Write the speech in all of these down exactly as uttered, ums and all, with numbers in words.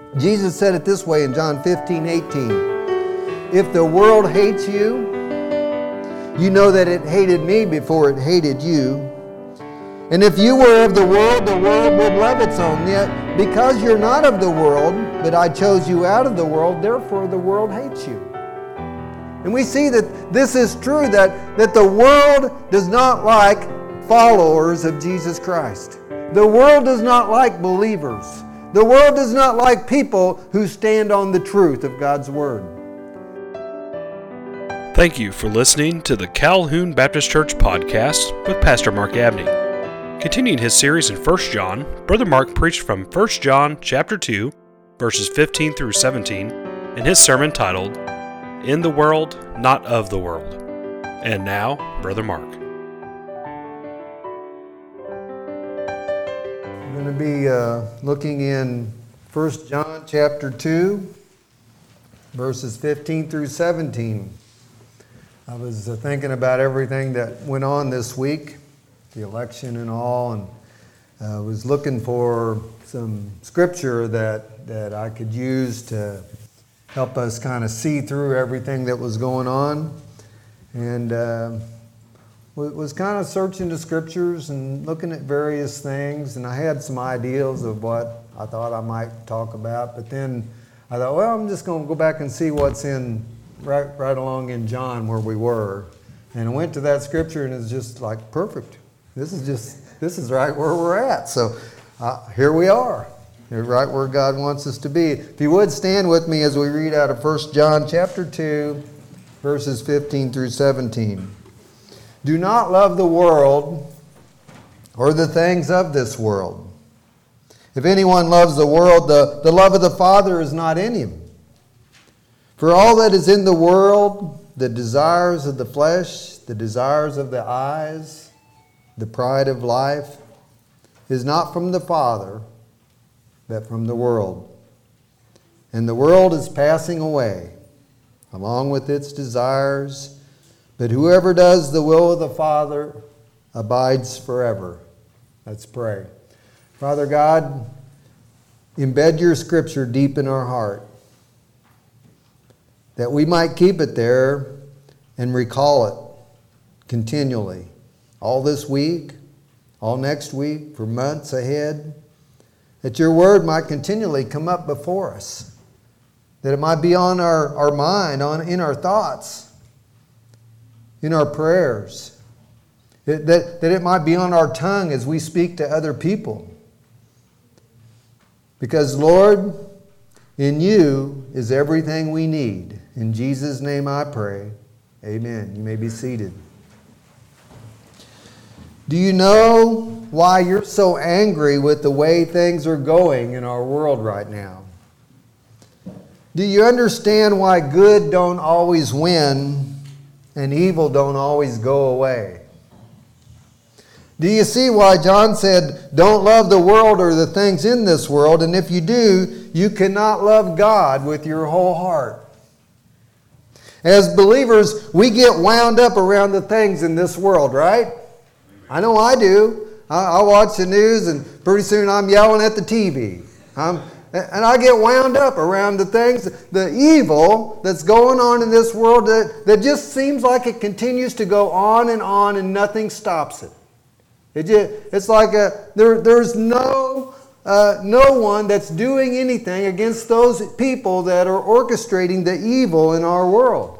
Jesus said it this way in John fifteen eighteen. If the world hates you, you know that it hated me before it hated you. And if you were of the world, the world would love its own. Yet because you're not of the world, but I chose you out of the world, therefore the world hates you. And we see that this is true, that, that the world does not like followers of Jesus Christ. The world does not like believers. The world does not like people who stand on the truth of God's Word. Thank you for listening to the Calhoun Baptist Church podcast with Pastor Mark Abney. Continuing his series in First John, Brother Mark preached from First John chapter two, verses fifteen through seventeen, in his sermon titled, In the World, Not of the World. And now, Brother Mark. We're going to be uh, looking in First John chapter two, verses fifteen through seventeen. I was uh, thinking about everything that went on this week, the election and all, and I uh, was looking for some scripture that, that I could use to help us kind of see through everything that was going on. And uh, was kind of searching the scriptures and looking at various things, and I had some ideas of what I thought I might talk about, but then I thought, well, I'm just going to go back and see what's in right right along in John where we were. And I went to that scripture, and it's just like perfect. This is just, this is right where we're at. So uh, here we are. You're right where God wants us to be. If you would stand with me as we read out of First John chapter two, verses fifteen through seventeen. Do not love the world or the things of this world. If anyone loves the world, the, the love of the Father is not in him. For all that is in the world, the desires of the flesh, the desires of the eyes, the pride of life, is not from the Father, but from the world. And the world is passing away, along with its desires, but whoever does the will of the Father abides forever. Let's pray. Father God, embed your scripture deep in our heart, that we might keep it there and recall it continually, all this week, all next week, for months ahead, that your word might continually come up before us, that it might be on our, our mind, on in our thoughts, in our prayers, that, that, that it might be on our tongue as we speak to other people. Because, Lord, in you is everything we need. In Jesus' name I pray. Amen. You may be seated. Do you know why you're so angry with the way things are going in our world right now? Do you understand why good don't always win and evil don't always go away? Do you see why John said, don't love the world or the things in this world, and if you do, you cannot love God with your whole heart? As believers, we get wound up around the things in this world, right? I know I do. I, I watch the news, and pretty soon I'm yelling at the T V. I'm And I get wound up around the things, the evil that's going on in this world that, that just seems like it continues to go on and on and nothing stops it. It just, it's like a, there, there's no, uh, no one that's doing anything against those people that are orchestrating the evil in our world.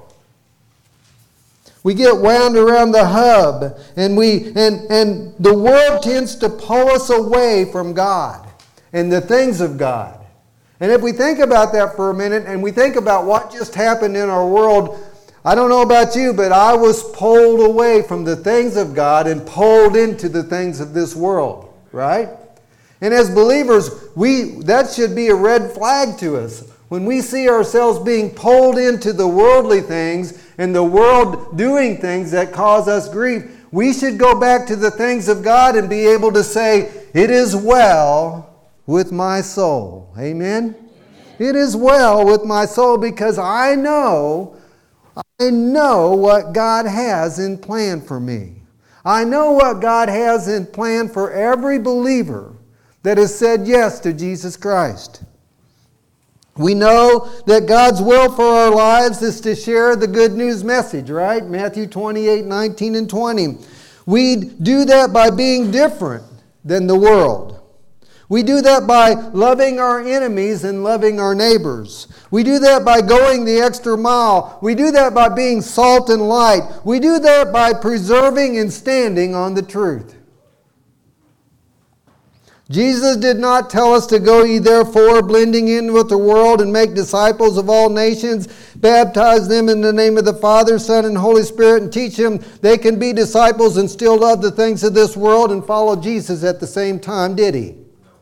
We get wound around the hub, and we and, and the world tends to pull us away from God and the things of God. And if we think about that for a minute, and we think about what just happened in our world, I don't know about you, but I was pulled away from the things of God and pulled into the things of this world, right? And as believers, we that should be a red flag to us. When we see ourselves being pulled into the worldly things and the world doing things that cause us grief, we should go back to the things of God and be able to say, it is well with my soul. Amen? It is well with my soul because I know, I know what God has in plan for me. I know what God has in plan for every believer that has said yes to Jesus Christ. We know that God's will for our lives is to share the good news message, right? Matthew twenty-eight, nineteen, and twenty. We do that by being different than the world. We do that by loving our enemies and loving our neighbors. We do that by going the extra mile. We do that by being salt and light. We do that by preserving and standing on the truth. Jesus did not tell us to go ye therefore, blending in with the world, and make disciples of all nations, baptize them in the name of the Father, Son, and Holy Spirit, and teach them they can be disciples and still love the things of this world and follow Jesus at the same time, did he?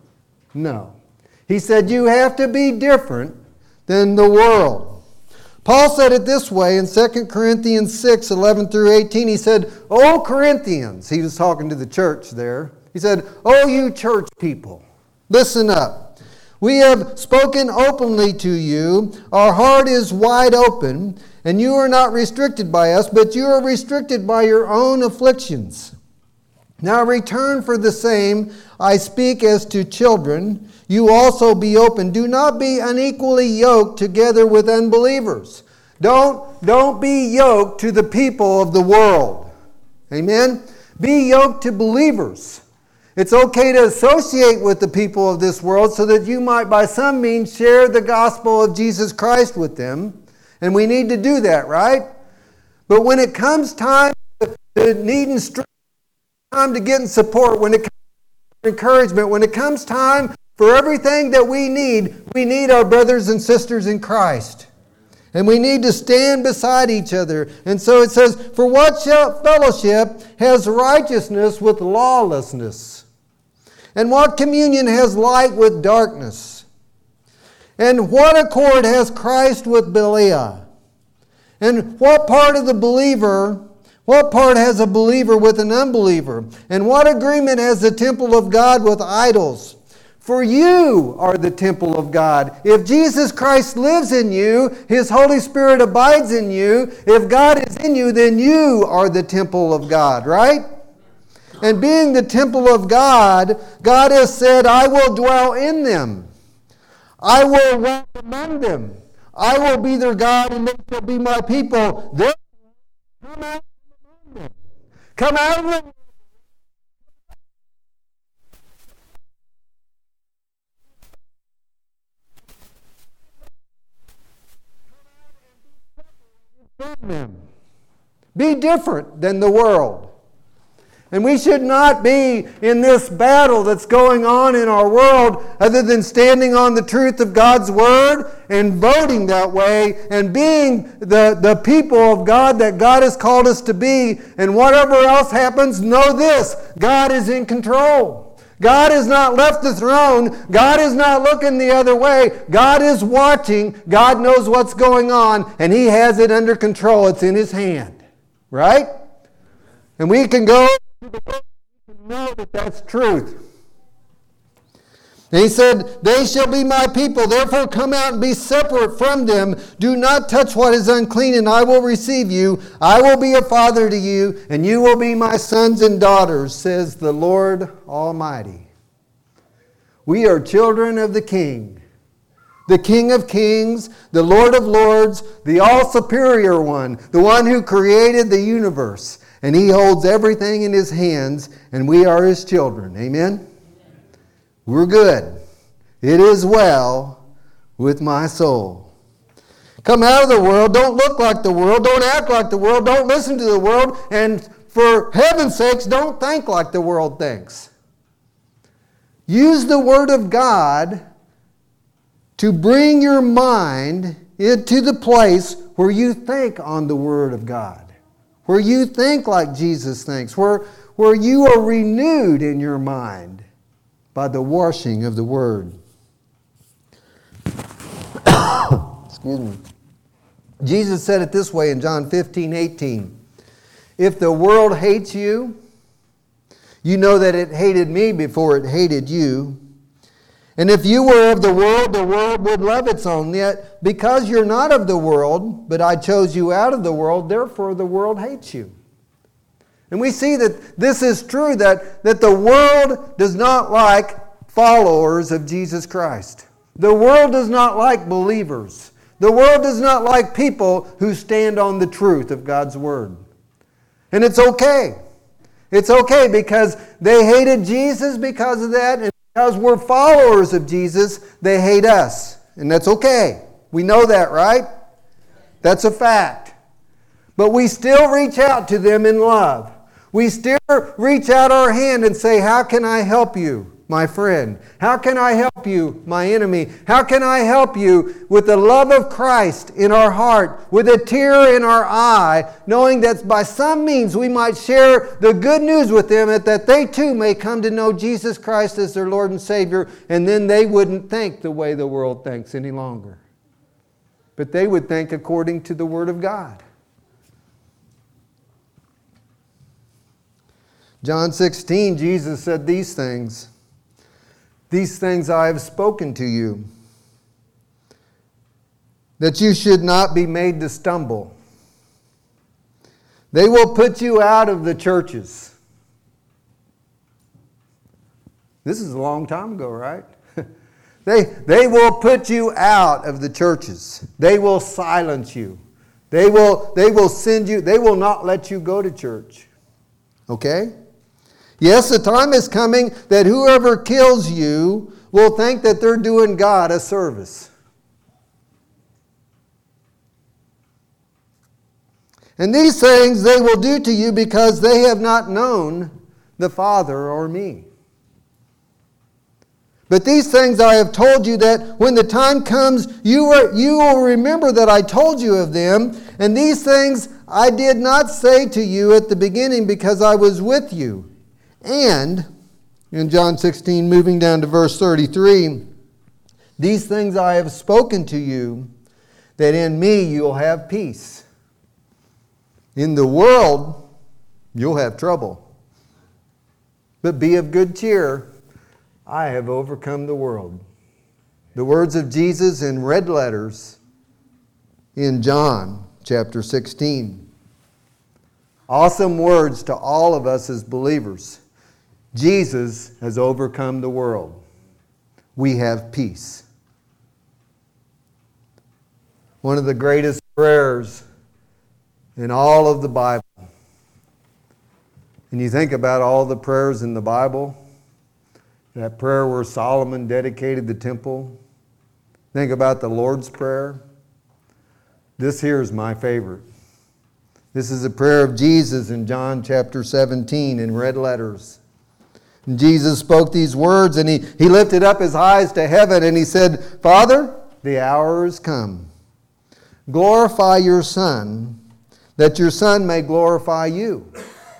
No. He said you have to be different than the world. Paul said it this way in Second Corinthians six, eleven through eighteen. He said, "O Corinthians," he was talking to the church there. He said, "O you church people, listen up. We have spoken openly to you. Our heart is wide open, and you are not restricted by us, but you are restricted by your own afflictions. Now return for the same, I speak as to children. You also be open. Do not be unequally yoked together with unbelievers." Don't, don't be yoked to the people of the world. Amen? Be yoked to believers. It's okay to associate with the people of this world so that you might by some means share the gospel of Jesus Christ with them. And we need to do that, right? But when it comes time to needing strength, time to getting support, when it comes to encouragement, when it comes time for everything that we need, we need our brothers and sisters in Christ. And we need to stand beside each other. And so it says, "For what fellowship has righteousness with lawlessness? And what communion has light with darkness? And what accord has Christ with Belial? And what part of the believer, what part has a believer with an unbeliever? And what agreement has the temple of God with idols? For you are the temple of God. If Jesus Christ lives in you, His Holy Spirit abides in you. If God is in you, then you are the temple of God, right? And being the temple of God, God has said, "I will dwell in them. I will walk among them. I will be their God, and they shall be my people." Therefore, come out among them. Come out of them. Be different than the world. And we should not be in this battle that's going on in our world other than standing on the truth of God's Word and voting that way and being the, the people of God that God has called us to be. And whatever else happens, know this: God is in control. God has not left the throne. God is not looking the other way. God is watching. God knows what's going on, and He has it under control. It's in His hand. Right? And we can go to the world and know that that's truth. And He said, "They shall be my people. Therefore come out and be separate from them. Do not touch what is unclean, and I will receive you. I will be a father to you, and you will be my sons and daughters, says the Lord Almighty." We are children of the King. The King of Kings, the Lord of Lords, the all-superior one, the one who created the universe. And He holds everything in His hands, and we are His children. Amen? We're good. It is well with my soul. Come out of the world. Don't look like the world. Don't act like the world. Don't listen to the world. And for heaven's sakes, don't think like the world thinks. Use the Word of God to bring your mind into the place where you think on the Word of God, where you think like Jesus thinks, where, where you are renewed in your mind by the washing of the Word. Excuse me. Jesus said it this way in John fifteen, eighteen. "If the world hates you, you know that it hated me before it hated you. And if you were of the world, the world would love its own. Yet because you're not of the world, but I chose you out of the world, therefore the world hates you." And we see that this is true, that, that the world does not like followers of Jesus Christ. The world does not like believers. The world does not like people who stand on the truth of God's Word. And it's okay. It's okay because they hated Jesus because of that, and because we're followers of Jesus, they hate us. And that's okay. We know that, right? That's a fact. But we still reach out to them in love. We still reach out our hand and say, how can I help you, my friend? How can I help you, my enemy? How can I help you with the love of Christ in our heart, with a tear in our eye, knowing that by some means we might share the good news with them, that they too may come to know Jesus Christ as their Lord and Savior, and then they wouldn't think the way the world thinks any longer. But they would think according to the Word of God. John sixteen, Jesus said these things. These things I have spoken to you, that you should not be made to stumble. They will put you out of the churches. This is a long time ago, right? they, they will put you out of the churches. They will silence you. They will, they will send you, they will not let you go to church. Okay? Yes, the time is coming that whoever kills you will think that they're doing God a service. And these things they will do to you because they have not known the Father or me. But these things I have told you, that when the time comes, you, are, you will remember that I told you of them. And these things I did not say to you at the beginning because I was with you. And, in John sixteen, moving down to verse thirty-three, these things I have spoken to you, that in me you'll have peace. In the world, you'll have trouble. But be of good cheer. I have overcome the world. The words of Jesus in red letters in John chapter sixteen. Awesome words to all of us as believers. Jesus has overcome the world. We have peace. One of the greatest prayers in all of the Bible. And you think about all the prayers in the Bible. That prayer where Solomon dedicated the temple. Think about the Lord's Prayer. This here is my favorite. This is a prayer of Jesus in John chapter seventeen in red letters. And Jesus spoke these words, and he, he lifted up his eyes to heaven and he said, Father, the hour is come. Glorify your Son, that your Son may glorify you.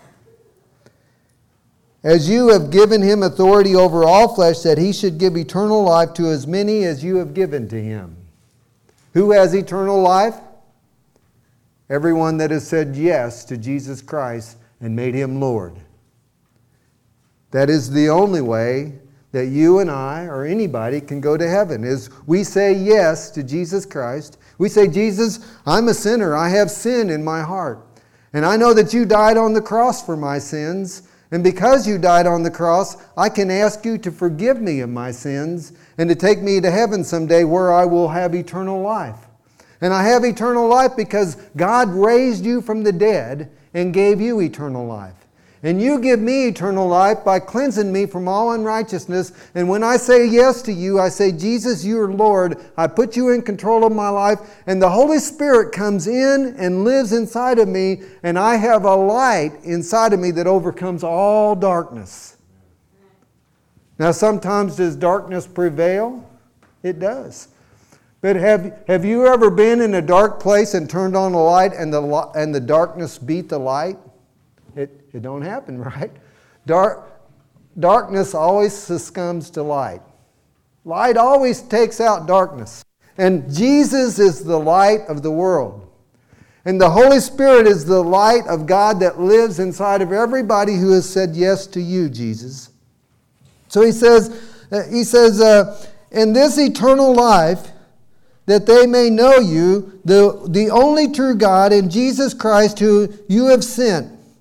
As you have given him authority over all flesh, that he should give eternal life to as many as you have given to him. Who has eternal life? Everyone that has said yes to Jesus Christ and made him Lord. That is the only way that you and I or anybody can go to heaven, is we say yes to Jesus Christ. We say, Jesus, I'm a sinner. I have sin in my heart. And I know that you died on the cross for my sins. And because you died on the cross, I can ask you to forgive me of my sins and to take me to heaven someday where I will have eternal life. And I have eternal life because God raised you from the dead and gave you eternal life. And you give me eternal life by cleansing me from all unrighteousness. And when I say yes to you, I say, Jesus, you are Lord. I put you in control of my life. And the Holy Spirit comes in and lives inside of me. And I have a light inside of me that overcomes all darkness. Now, sometimes does darkness prevail? It does. But have, have you ever been in a dark place and turned on a light and the, and the darkness beat the light? It, it don't happen, right? Dark, darkness always succumbs to light. Light always takes out darkness. And Jesus is the light of the world. And the Holy Spirit is the light of God that lives inside of everybody who has said yes to you, Jesus. So he says, he says, uh, in this eternal life, that they may know you, the, the only true God, and Jesus Christ who you have sent.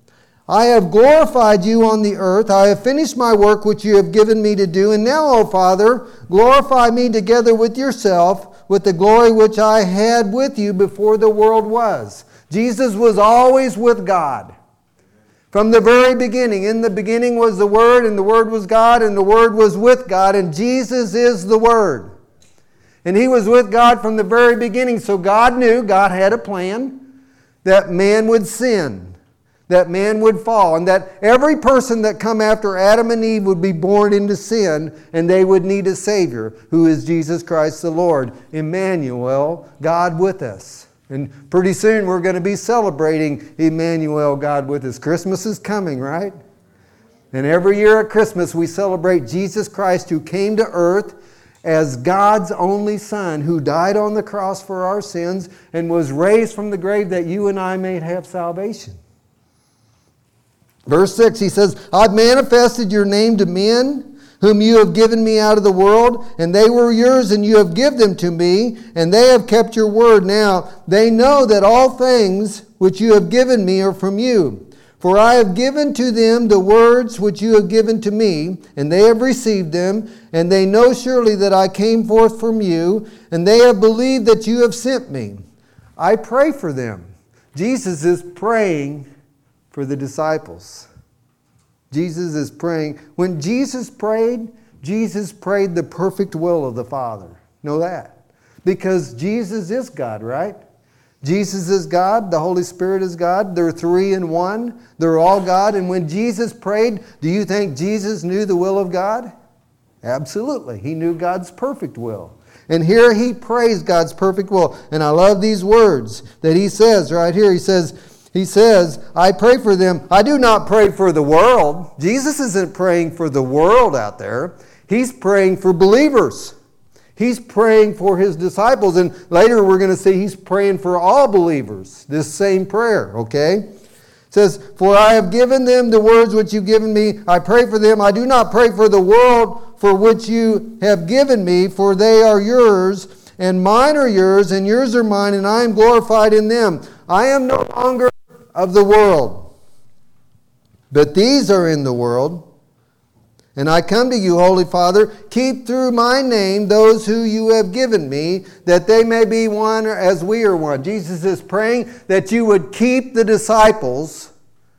I have glorified you on the earth. I have finished my work which you have given me to do. And now, O Father, glorify me together with yourself, with the glory which I had with you before the world was. Jesus was always with God. From the very beginning. In the beginning was the Word, and the Word was God, and the Word was with God, and Jesus is the Word. And He was with God from the very beginning. So God knew, God had a plan, that man would sin, that man would fall, and that every person that come after Adam and Eve would be born into sin, and they would need a Savior, who is Jesus Christ the Lord. Emmanuel, God with us. And pretty soon we're going to be celebrating Emmanuel, God with us. Christmas is coming, right? And every year at Christmas we celebrate Jesus Christ, who came to earth as God's only Son, who died on the cross for our sins and was raised from the grave that you and I may have salvation. Verse six, he says, I've manifested your name to men, whom you have given me out of the world, and they were yours, and you have given them to me, and they have kept your word. Now they know that all things which you have given me are from you. For I have given to them the words which you have given to me, and they have received them, and they know surely that I came forth from you, and they have believed that you have sent me. I pray for them. Jesus is praying for the disciples. Jesus is praying. When Jesus prayed, Jesus prayed the perfect will of the Father. Know that. Because Jesus is God, right? Jesus is God. The Holy Spirit is God. They're three in one. They're all God. And when Jesus prayed, do you think Jesus knew the will of God? Absolutely. He knew God's perfect will. And here he prays God's perfect will. And I love these words that he says right here. He says, He says, I pray for them. I do not pray for the world. Jesus isn't praying for the world out there. He's praying for believers. He's praying for his disciples. And later we're going to see he's praying for all believers. This same prayer, okay? It says, for I have given them the words which you've given me. I pray for them. I do not pray for the world for which you have given me, for they are yours, and mine are yours, and yours are mine, and I am glorified in them. I am no longer of the world, but these are in the world. And I come to you, Holy Father, keep through my name those who you have given me, that they may be one as we are one. Jesus is praying that you would keep the disciples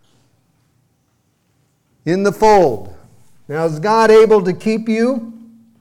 in the fold. Now, is God able to keep you?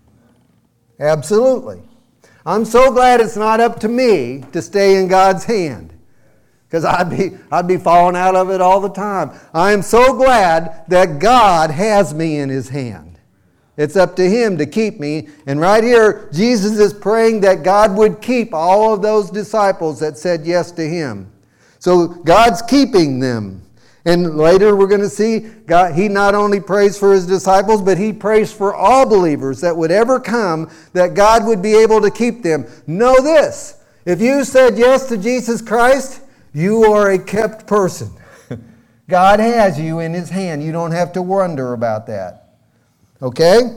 Absolutely. I'm so glad it's not up to me to stay in God's hand, because I'd be, I'd be falling out of it all the time. I am so glad that God has me in His hand. It's up to Him to keep me. And right here, Jesus is praying that God would keep all of those disciples that said yes to Him. So God's keeping them. And later we're going to see God, He not only prays for His disciples, but He prays for all believers that would ever come, that God would be able to keep them. Know this, if you said yes to Jesus Christ, you are a kept person. God has you in His hand. You don't have to wonder about that. Okay?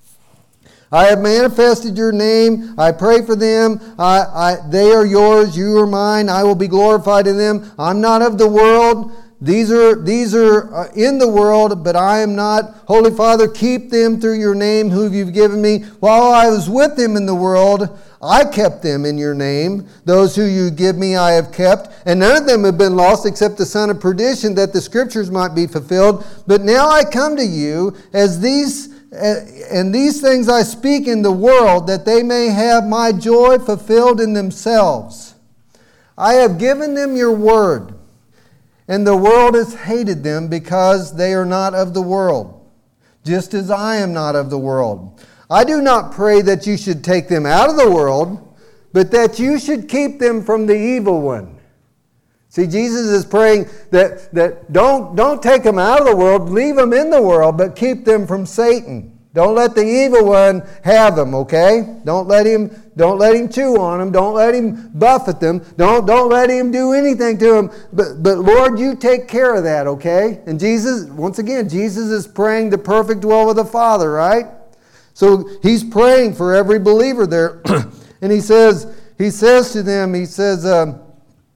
I have manifested your name. I pray for them. I, I, they are yours. You are mine. I will be glorified in them. I'm not of the world. These are, these are in the world, but I am not. Holy Father, keep them through your name, who you've given me. While I was with them in the world, I kept them in your name. Those who you give me I have kept. And none of them have been lost except the son of perdition, that the scriptures might be fulfilled. But now I come to you, as these, and these things I speak in the world, that they may have my joy fulfilled in themselves. I have given them your word, and the world has hated them because they are not of the world, just as I am not of the world. I do not pray that you should take them out of the world, but that you should keep them from the evil one. See, Jesus is praying that, that don't, don't take them out of the world, leave them in the world, but keep them from Satan. Don't let the evil one have them, okay? Don't let him, don't let him chew on them. Don't let him buffet them. Don't, don't let him do anything to them. But, but Lord, you take care of that, okay? And Jesus, once again, Jesus is praying the perfect will of the Father, right? So he's praying for every believer there. And he says, he says to them, he says, um,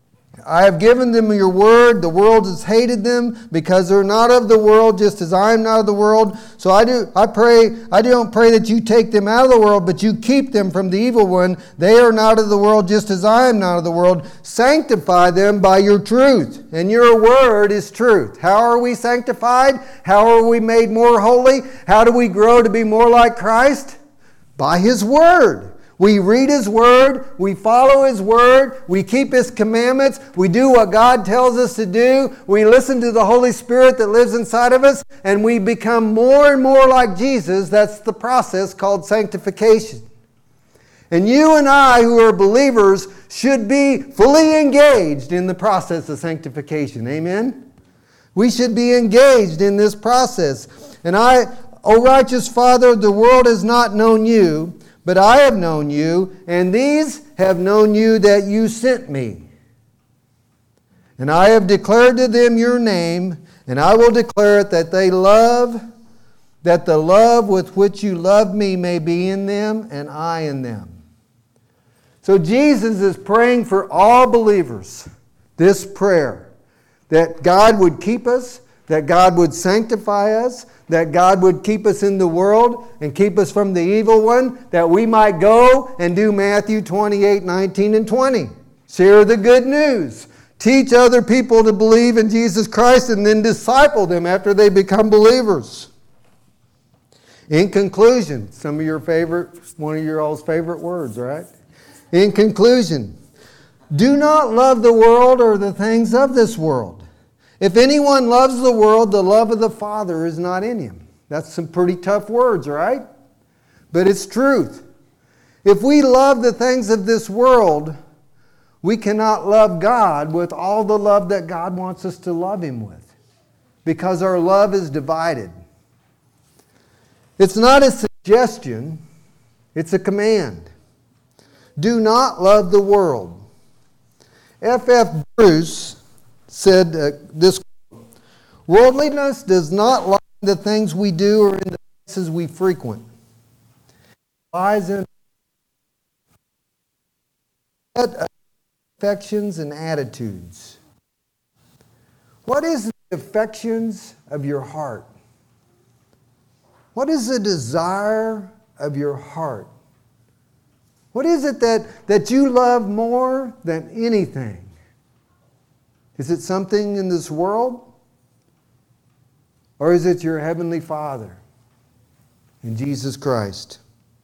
I have given them your word. The world has hated them because they're not of the world, just as I am not of the world. So I do. I pray. I don't pray that you take them out of the world, but you keep them from the evil one. They are not of the world, just as I am not of the world. Sanctify them by your truth, and your word is truth. How are we sanctified? How are we made more holy? How do we grow to be more like Christ? By His word. We read His word, we follow His word, we keep His commandments, we do what God tells us to do, we listen to the Holy Spirit that lives inside of us, and we become more and more like Jesus. That's the process called sanctification. And you and I, who are believers, should be fully engaged in the process of sanctification. Amen? We should be engaged in this process. And I, O righteous Father, the world has not known you, but I have known you, and these have known you that you sent me. And I have declared to them your name, and I will declare it, that they love, that the love with which you love me may be in them, and I in them. So Jesus is praying for all believers this prayer, that God would keep us, that God would sanctify us, that God would keep us in the world and keep us from the evil one, that we might go and do Matthew twenty-eight, nineteen, and twenty. Share the good news. Teach other people to believe in Jesus Christ and then disciple them after they become believers. In conclusion, some of your favorite, one of your all's favorite words, right? In conclusion, do not love the world or the things of this world. If anyone loves the world, the love of the Father is not in him. That's some pretty tough words, right? But it's truth. If we love the things of this world, we cannot love God with all the love that God wants us to love Him with, because our love is divided. It's not a suggestion, it's a command. Do not love the world. F F Bruce said uh, this: worldliness does not lie in the things we do or in the places we frequent. It lies in affections and attitudes. What is the affections of your heart? What is the desire of your heart? What is it that, that you love more than anything? Is it something in this world? Or is it your Heavenly Father in Jesus Christ?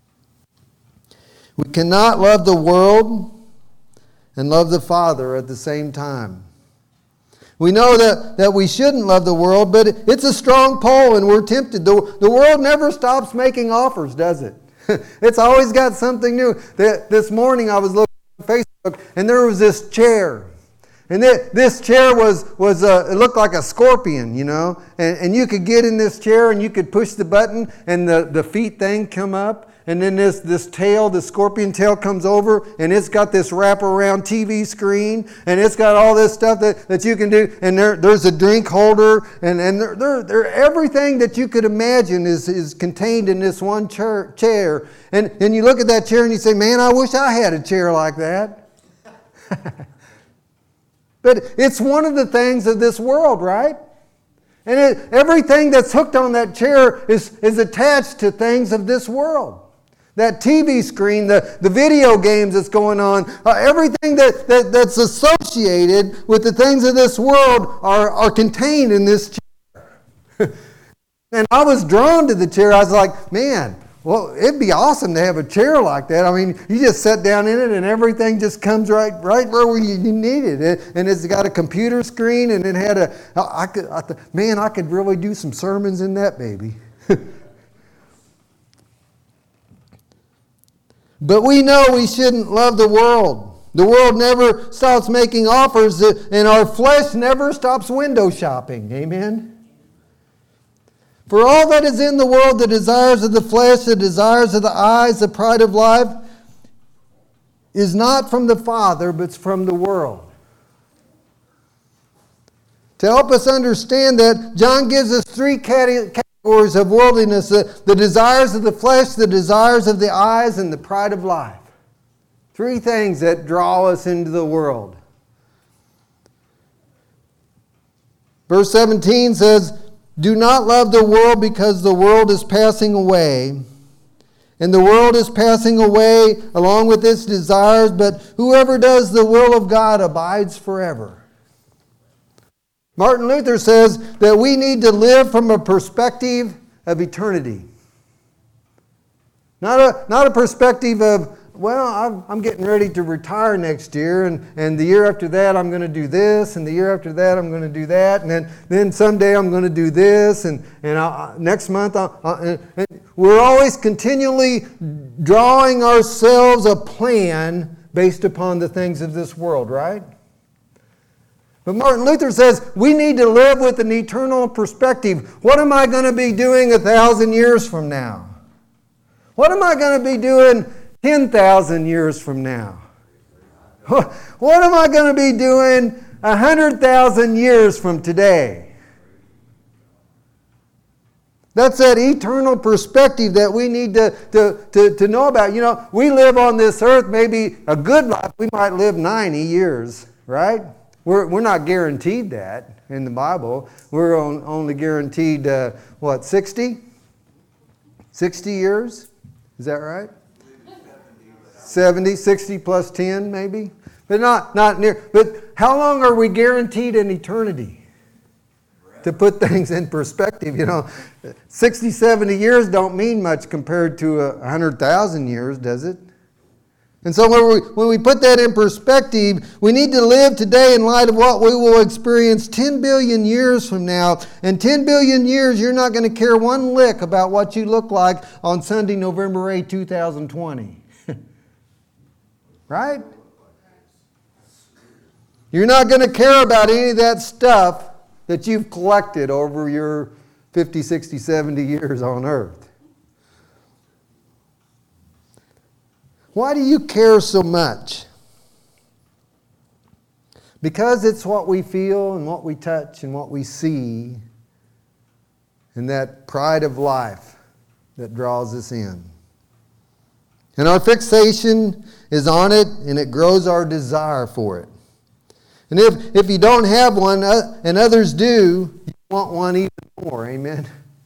We cannot love the world and love the Father at the same time. We know that, that we shouldn't love the world, but it's a strong pull and we're tempted. The, the world never stops making offers, does it? It's always got something new. This morning I was looking on Facebook and there was this chair. And this chair was, was a, it looked like a scorpion, you know. And, and you could get in this chair and you could push the button and the, the feet thing come up. And then this, this tail, the scorpion tail comes over and it's got this wraparound T V screen. And it's got all this stuff that, that you can do. And there, there's a drink holder. And, and there, there, there, everything that you could imagine is, is contained in this one chair. chair. And, and you look at that chair and you say, man, I wish I had a chair like that. But it's one of the things of this world, right? And it, everything that's hooked on that chair is, is attached to things of this world. That T V screen, the, the video games that's going on, uh, everything that, that, that's associated with the things of this world are, are contained in this chair. And I was drawn to the chair. I was like, man, well, it'd be awesome to have a chair like that. I mean, you just sit down in it and everything just comes right right where you need it. And it's got a computer screen and it had a, I could, I th- man, I could really do some sermons in that baby. But we know we shouldn't love the world. The world never stops making offers and our flesh never stops window shopping. Amen? For all that is in the world, the desires of the flesh, the desires of the eyes, the pride of life, is not from the Father, but from the world. To help us understand that, John gives us three categories of worldliness: the, the desires of the flesh, the desires of the eyes, and the pride of life. Three things that draw us into the world. Verse seventeen says, do not love the world because the world is passing away. And the world is passing away along with its desires, but whoever does the will of God abides forever. Martin Luther says that we need to live from a perspective of eternity. Not a, not a perspective of, well, I'm, I'm getting ready to retire next year, and, and the year after that I'm going to do this, and the year after that I'm going to do that, and then, then someday I'm going to do this, and, and I, next month I'll, I'll, and, and we're always continually drawing ourselves a plan based upon the things of this world, right? But Martin Luther says we need to live with an eternal perspective. What am I going to be doing a thousand years from now? What am I going to be doing ten thousand years from now? What am I going to be doing one hundred thousand years from today? That's that eternal perspective that we need to, to, to, to know about. You know, we live on this earth maybe a good life. We might live ninety years, right? We're, we're not guaranteed that in the Bible. We're on, only guaranteed, uh, what, sixty? sixty years? Is that right? seventy, sixty plus ten maybe? But not, not near. But how long are we guaranteed in eternity? To put things in perspective, you know, sixty, seventy years don't mean much compared to one hundred thousand years, does it? And so when we, when we put that in perspective, we need to live today in light of what we will experience ten billion years from now. And ten billion years, you're not going to care one lick about what you look like on Sunday, November eighth, two thousand twenty. Right? You're not going to care about any of that stuff that you've collected over your fifty, sixty, seventy years on earth. Why do you care so much? Because it's what we feel and what we touch and what we see, and that pride of life that draws us in. And our fixation is on it, and it grows our desire for it. And if, if you don't have one uh, and others do, you want one even more. Amen?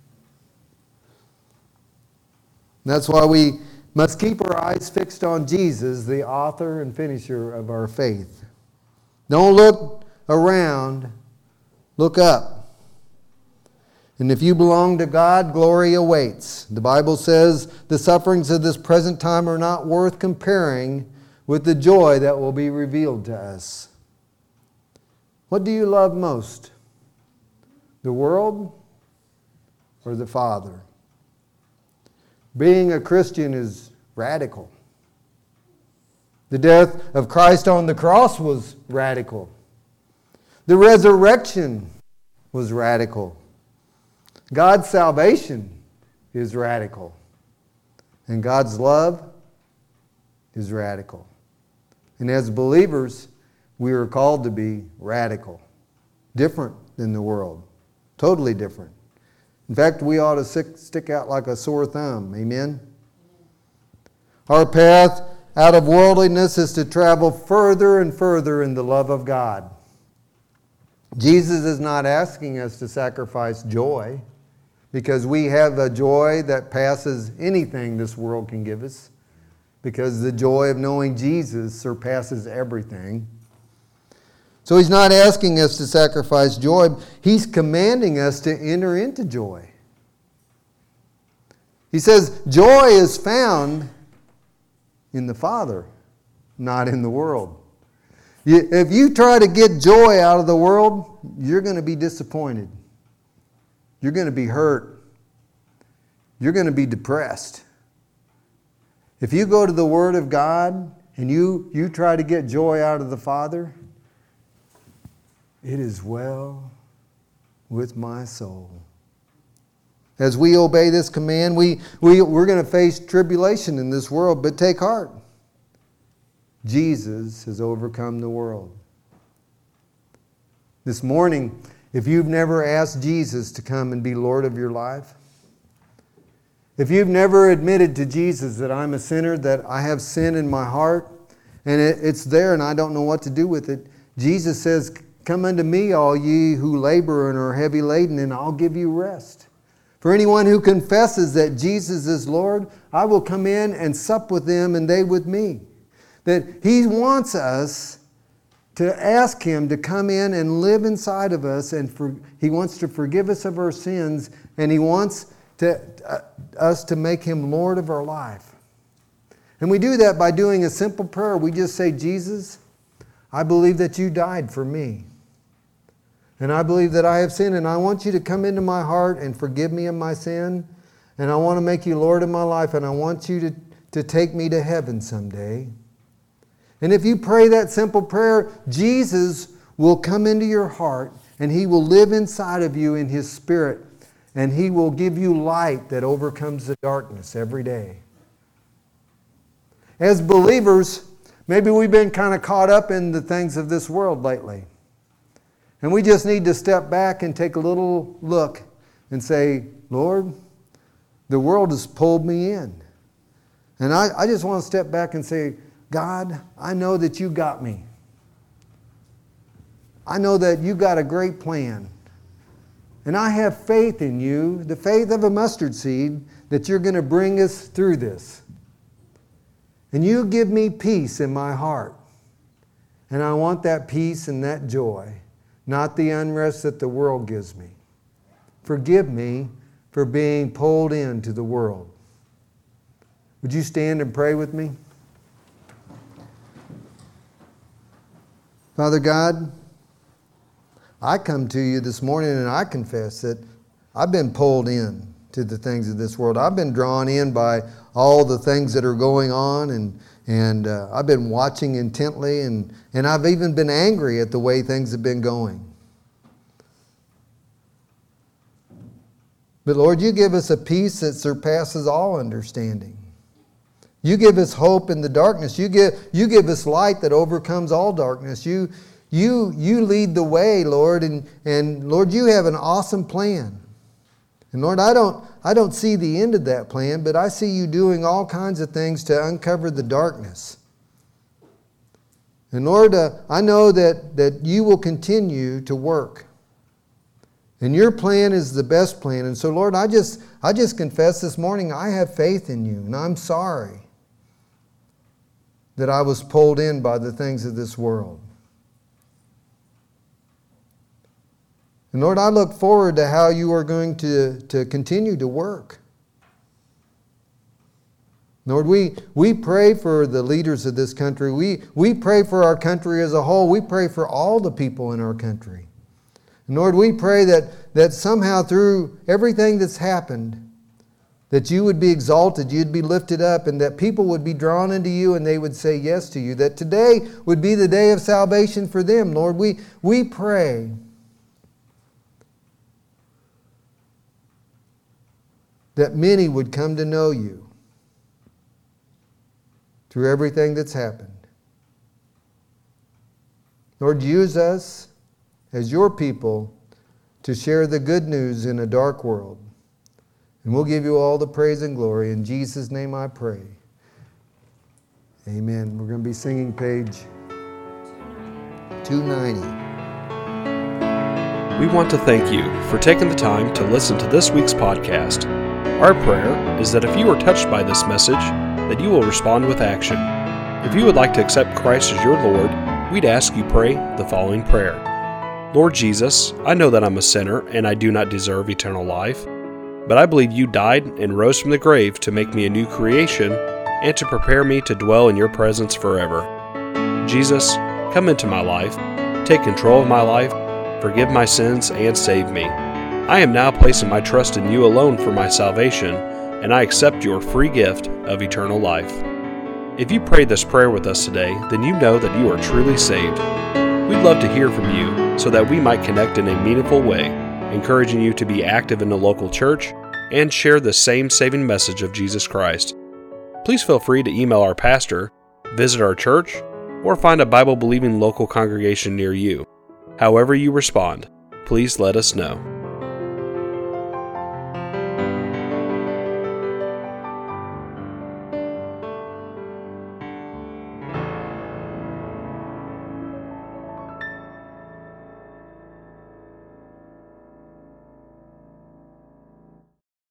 That's why we must keep our eyes fixed on Jesus, the author and finisher of our faith. Don't look around, look up. And if you belong to God, glory awaits. The Bible says the sufferings of this present time are not worth comparing with the joy that will be revealed to us. What do you love most? The world or the Father? Being a Christian is radical. The death of Christ on the cross was radical. The resurrection was radical. God's salvation is radical. And God's love is radical. And as believers, we are called to be radical. Different than the world. Totally different. In fact, we ought to stick out like a sore thumb. Amen? Our path out of worldliness is to travel further and further in the love of God. Jesus is not asking us to sacrifice joy, because we have a joy that passes anything this world can give us, because the joy of knowing Jesus surpasses everything. So he's not asking us to sacrifice joy. He's commanding us to enter into joy. He says joy is found in the Father, not in the world. If you try to get joy out of the world, you're going to be disappointed. You're going to be hurt. You're going to be depressed. If you go to the Word of God and you, you try to get joy out of the Father, it is well with my soul. As we obey this command, we, we, we're going to face tribulation in this world, but take heart. Jesus has overcome the world. This morning, if you've never asked Jesus to come and be Lord of your life, if you've never admitted to Jesus that I'm a sinner, that I have sin in my heart, and it, it's there and I don't know what to do with it, Jesus says, Come unto me, all ye who labor and are heavy laden, and I'll give you rest. For anyone who confesses that Jesus is Lord, I will come in and sup with them and they with me. That He wants us to ask Him to come in and live inside of us, and for, He wants to forgive us of our sins, and He wants to, uh, us to make Him Lord of our life. And we do that by doing a simple prayer. We just say, Jesus, I believe that you died for me. And I believe that I have sinned, and I want you to come into my heart and forgive me of my sin. And I want to make you Lord of my life, and I want you to, to take me to heaven someday. And if you pray that simple prayer, Jesus will come into your heart, and He will live inside of you in His Spirit, and He will give you light that overcomes the darkness every day. As believers, maybe we've been kind of caught up in the things of this world lately. And we just need to step back and take a little look and say, Lord, the world has pulled me in. And I, I just want to step back and say, God, I know that you got me. I know that you got a great plan. And I have faith in you, the faith of a mustard seed, that you're going to bring us through this. And you give me peace in my heart. And I want that peace and that joy, not the unrest that the world gives me. Forgive me for being pulled into the world. Would you stand and pray with me? Father God, I come to you this morning and I confess that I've been pulled in to the things of this world. I've been drawn in by all the things that are going on, and and uh, I've been watching intently, and, and I've even been angry at the way things have been going. But Lord, you give us a peace that surpasses all understanding. You give us hope in the darkness. You give, you give us light that overcomes all darkness. You, you, you lead the way, Lord, and, and Lord, you have an awesome plan. And Lord, I don't, I don't see the end of that plan, but I see you doing all kinds of things to uncover the darkness. And Lord, uh, I know that, that you will continue to work. And your plan is the best plan. And so Lord, I just, I just confess this morning, I have faith in you, and I'm sorry that I was pulled in by the things of this world. And Lord, I look forward to how you are going to, to continue to work. Lord, we, we pray for the leaders of this country. We, we pray for our country as a whole. We pray for all the people in our country. And Lord, we pray that, that somehow through everything that's happened, that you would be exalted, you'd be lifted up, and that people would be drawn into you and they would say yes to you. That today would be the day of salvation for them. Lord, we, we pray that many would come to know you through everything that's happened. Lord, use us as your people to share the good news in a dark world. And we'll give you all the praise and glory. In Jesus' name I pray. Amen. We're going to be singing page two ninety. We want to thank you for taking the time to listen to this week's podcast. Our prayer is that if you are touched by this message, that you will respond with action. If you would like to accept Christ as your Lord, we'd ask you pray the following prayer. Lord Jesus, I know that I'm a sinner and I do not deserve eternal life, but I believe you died and rose from the grave to make me a new creation and to prepare me to dwell in your presence forever. Jesus, come into my life, take control of my life, forgive my sins, and save me. I am now placing my trust in you alone for my salvation, and I accept your free gift of eternal life. If you prayed this prayer with us today, then you know that you are truly saved. We'd love to hear from you so that we might connect in a meaningful way, encouraging you to be active in the local church and share the same saving message of Jesus Christ. Please feel free to email our pastor, visit our church, or find a Bible-believing local congregation near you. However you respond, please let us know.